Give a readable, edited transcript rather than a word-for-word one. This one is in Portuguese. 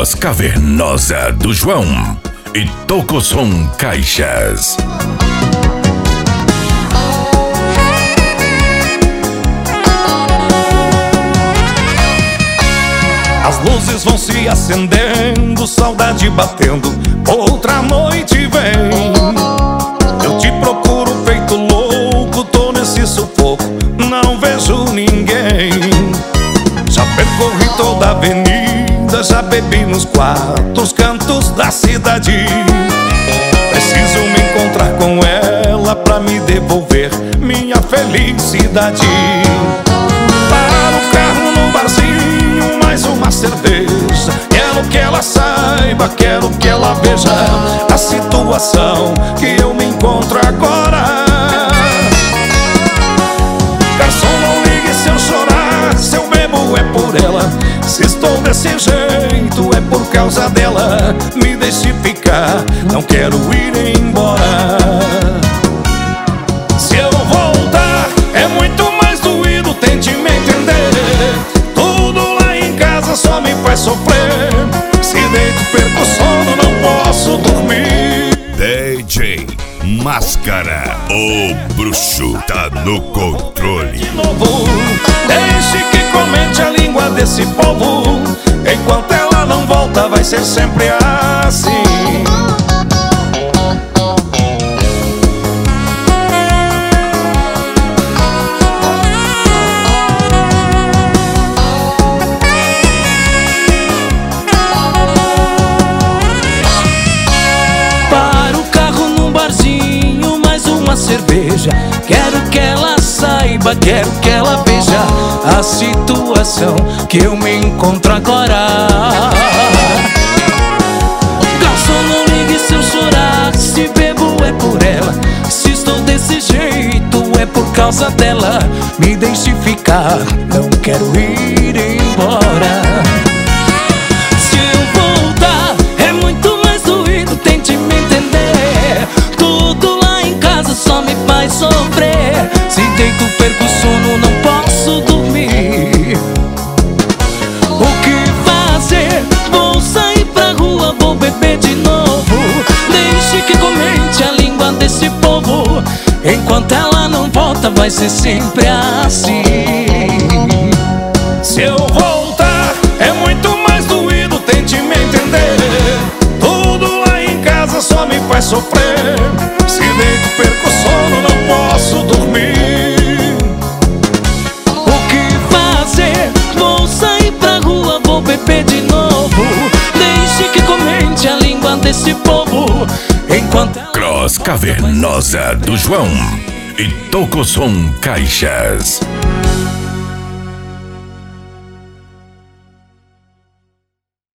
Cross Cavernosa do João e Tocosom Caixas. As luzes vão se acendendo, saudade batendo, outra noite vem. Eu te procuro feito louco, tô nesse sufoco, não vejo ninguém. Já percorri toda a avenida, já bebi nos quartos, cantos da cidade. Preciso me encontrar com ela pra me devolver minha felicidade. Para o carro no barzinho, mais uma cerveja. Quero que ela saiba, quero que ela veja a situação que eu me encontro agora. Garçom, não ligue se eu chorar, se eu bebo é por ela. Se estou desse jeito é por causa dela. Me deixe ficar, não quero ir embora. Se eu voltar é muito mais doído, tente me entender. Tudo lá em casa só me faz sofrer. Se deito perco o sono, não posso dormir. DJ Máscara, o bruxo tá no controle. De novo, deixe que comente a língua desse povo. Enquanto ela não volta vai ser sempre assim. Cerveja, quero que ela saiba, quero que ela veja a situação que eu me encontro agora. Garçom, não ligue se eu chorar, se bebo é por ela. Se estou desse jeito é por causa dela. Me deixe ficar, não quero ir embora. Se eu voltar é muito mais doído, tente me entender. Tudo lá em casa só me faz sofrer. Se deito perco o sono, não posso dormir. O que fazer? Vou sair pra rua, vou beber de novo. Deixe que comente a língua desse povo. Enquanto ela não volta vai ser sempre assim. Se eu voltar é muito mais doído, tente me entender. Tudo lá em casa só me faz sofrer. Se deito perco o sono, não posso dormir. O que fazer? Vou sair pra rua, vou beber de novo. Deixe que comente a língua desse povo. Enquanto Cross Cavernosa do João e Tocosom Caixas.